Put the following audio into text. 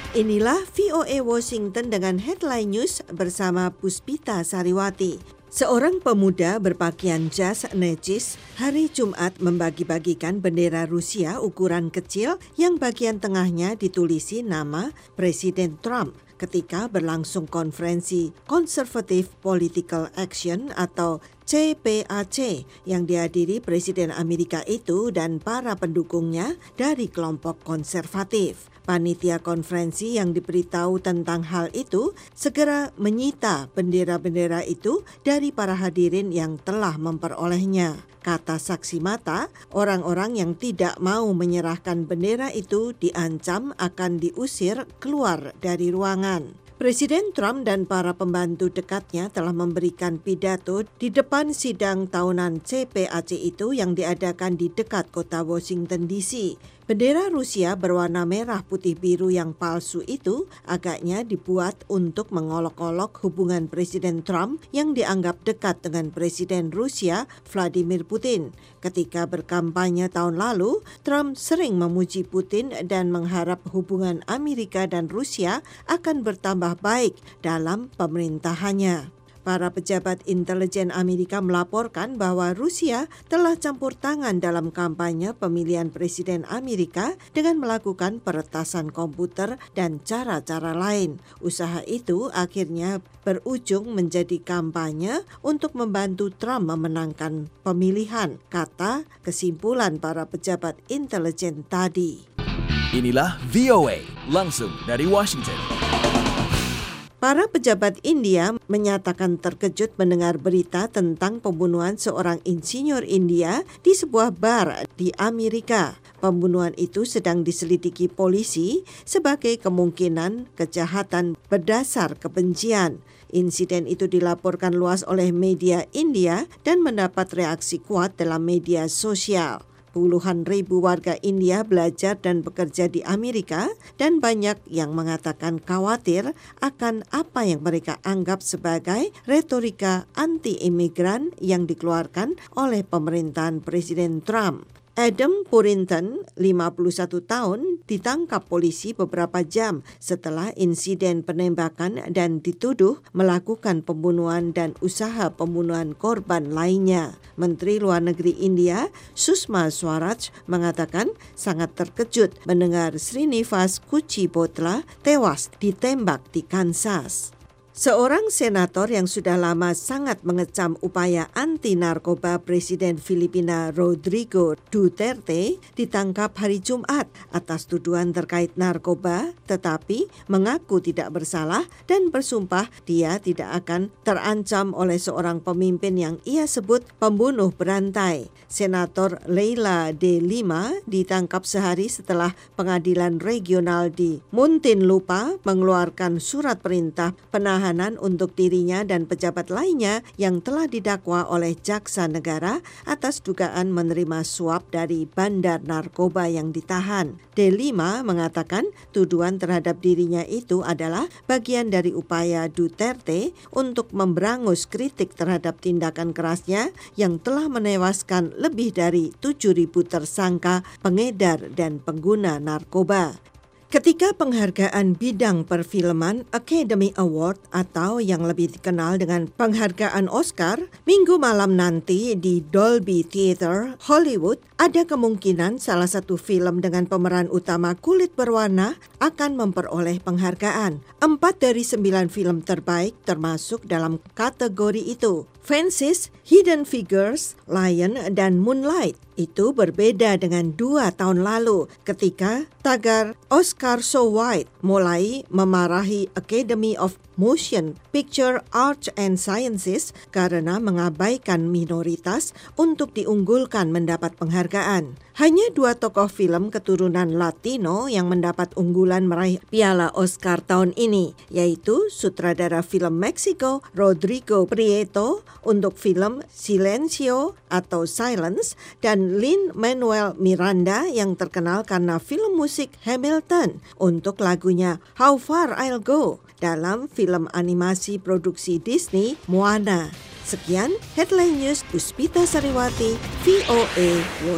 Inilah VOA Washington dengan headline news bersama Puspita Sariwati. Seorang pemuda berpakaian jas necis hari Jumat membagi-bagikan bendera Rusia ukuran kecil yang bagian tengahnya ditulisi nama Presiden Trump ketika berlangsung konferensi Conservative Political Action atau CPAC yang dihadiri Presiden Amerika itu dan para pendukungnya dari kelompok konservatif. Panitia konferensi yang diberitahu tentang hal itu segera menyita bendera-bendera itu dari para hadirin yang telah memperolehnya. Kata saksi mata, orang-orang yang tidak mau menyerahkan bendera itu diancam akan diusir keluar dari ruangan. Presiden Trump dan para pembantu dekatnya telah memberikan pidato di depan sidang tahunan CPAC itu yang diadakan di dekat kota Washington DC. Bendera Rusia berwarna merah putih biru yang palsu itu agaknya dibuat untuk mengolok-olok hubungan Presiden Trump yang dianggap dekat dengan Presiden Rusia Vladimir Putin. Ketika berkampanye tahun lalu, Trump sering memuji Putin dan mengharap hubungan Amerika dan Rusia akan bertambah baik dalam pemerintahannya. Para pejabat intelijen Amerika melaporkan bahwa Rusia telah campur tangan dalam kampanye pemilihan Presiden Amerika dengan melakukan peretasan komputer dan cara-cara lain. Usaha itu akhirnya berujung menjadi kampanye untuk membantu Trump memenangkan pemilihan, kata kesimpulan para pejabat intelijen tadi. Inilah VOA langsung dari Washington. Para pejabat India menyatakan terkejut mendengar berita tentang pembunuhan seorang insinyur India di sebuah bar di Amerika. Pembunuhan itu sedang diselidiki polisi sebagai kemungkinan kejahatan berdasar kebencian. Insiden itu dilaporkan luas oleh media India dan mendapat reaksi kuat dalam media sosial. Puluhan ribu warga India belajar dan bekerja di Amerika dan banyak yang mengatakan khawatir akan apa yang mereka anggap sebagai retorika anti-imigran yang dikeluarkan oleh pemerintahan Presiden Trump. Adam Purinton, 51 tahun, ditangkap polisi beberapa jam setelah insiden penembakan dan dituduh melakukan pembunuhan dan usaha pembunuhan korban lainnya. Menteri Luar Negeri India, Sushma Swaraj, mengatakan sangat terkejut mendengar Srinivas Kuchibhotla tewas ditembak di Kansas. Seorang senator yang sudah lama sangat mengecam upaya anti-narkoba Presiden Filipina Rodrigo Duterte ditangkap hari Jumat atas tuduhan terkait narkoba, tetapi mengaku tidak bersalah dan bersumpah dia tidak akan terancam oleh seorang pemimpin yang ia sebut pembunuh berantai. Senator Leila de Lima ditangkap sehari setelah pengadilan regional di Muntinlupa mengeluarkan surat perintah penahanan untuk dirinya dan pejabat lainnya yang telah didakwa oleh jaksa negara atas dugaan menerima suap dari bandar narkoba yang ditahan. De Lima mengatakan tuduhan terhadap dirinya itu adalah bagian dari upaya Duterte untuk memberangus kritik terhadap tindakan kerasnya yang telah menewaskan lebih dari 7.000 tersangka pengedar dan pengguna narkoba. Ketika penghargaan bidang perfilman Academy Award atau yang lebih dikenal dengan penghargaan Oscar, minggu malam nanti di Dolby Theatre, Hollywood, ada kemungkinan salah satu film dengan pemeran utama kulit berwarna akan memperoleh penghargaan. 4 dari 9 film terbaik termasuk dalam kategori itu. Fences, Hidden Figures, Lion, dan Moonlight. Itu berbeda dengan 2 tahun lalu ketika tagar Oscar So White mulai memarahi Academy of Motion Picture Arts and Sciences karena mengabaikan minoritas untuk diunggulkan mendapat penghargaan. Hanya 2 tokoh film keturunan Latino yang mendapat unggulan meraih piala Oscar tahun ini, yaitu sutradara film Meksiko Rodrigo Prieto untuk film Silencio atau Silence dan Lin-Manuel Miranda yang terkenal karena film musik Hamilton untuk lagunya How Far I'll Go dalam film animasi produksi Disney Moana. Sekian Headline News Puspita Sariwati, VOA